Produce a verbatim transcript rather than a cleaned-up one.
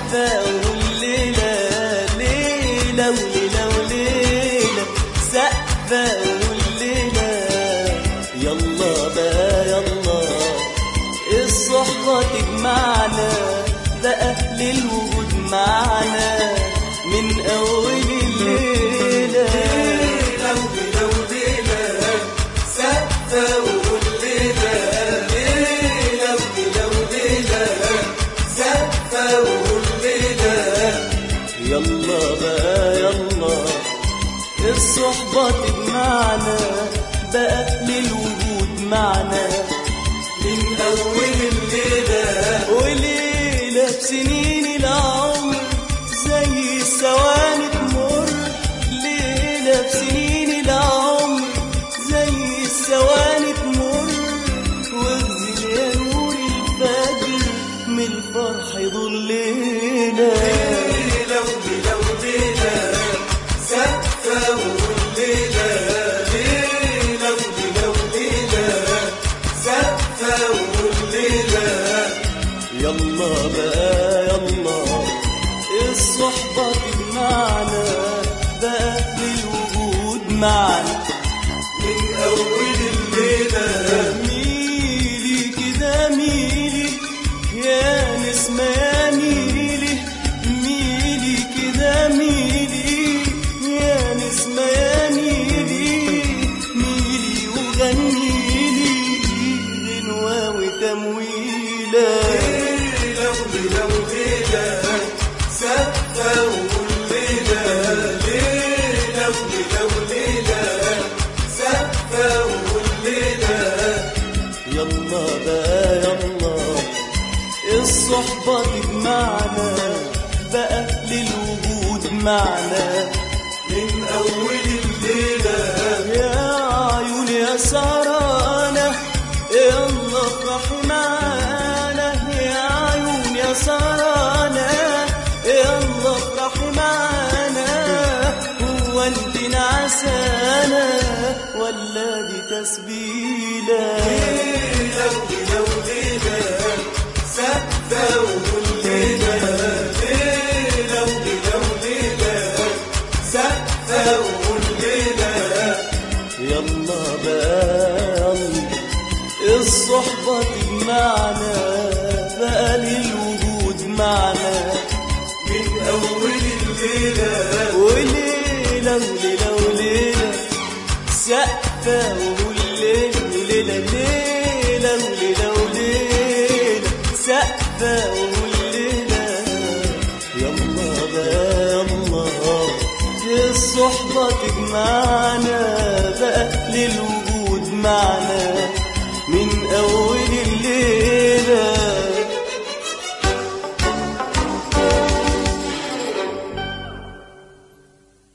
سقفة والليلة ليلة وليلة وليلة سقفة والليلة. يلا بقى يلا الصحبة تجمعنا بقى للوجود معنا من أول الليلة. ليلة وليلة وليلة سقفة والليلة ليلة وليلة وليلة سقفة والليلة. يلا بقى يلا الصحبة تجمعنا بقى للوجود معنا من أول الليلة. وليلة بسنين العمر زي الثواني تمر. ليلة بسنين العمر زي الثواني تمر. واغزل يا نور الفجر من الفرح ضلينا. ليلة وليلة وليلة سقفة والليلة ليلة وليلة وليلة سقفة والليلة. يلا بقى يلا الصحبة تجمعنا بقى للوجود معنا من أول الليلة. ميلي كده ميلي يا نسمة يا ميلي. ميلي كده ميلي يا نسمة يا ميلي. ميلي وغنيلي غنوة وتمويلة. ليلة وليلة وليلة سقفة والليلة ليلة وليلة وليلة سقفة والليلة. يلا بقى يلا الصحبة تجمعنا بقى للوجود معنا من أول الليلة. يا عيون يا سهرانة يلا افرحي معانا. يا عيون يا سهرانة يلا افرحي معانا. هو انت نعسانة ولا دي تسبيلة؟ ليلة وليلة وليلة سقفة والليلة ليلة وليلة وليلة سقفة والليلة. يلا بقى يلا الصحبة تجمعنا بقى للوجود معنا من أول الليلة. وليلة وليلة وليلة سقفة والليلة وليلة ليلة وليلة وليلة سقفة والليلة. يلا بقى يلا الصحبة تجمعنا بقى للوجود معنا من أول الليل.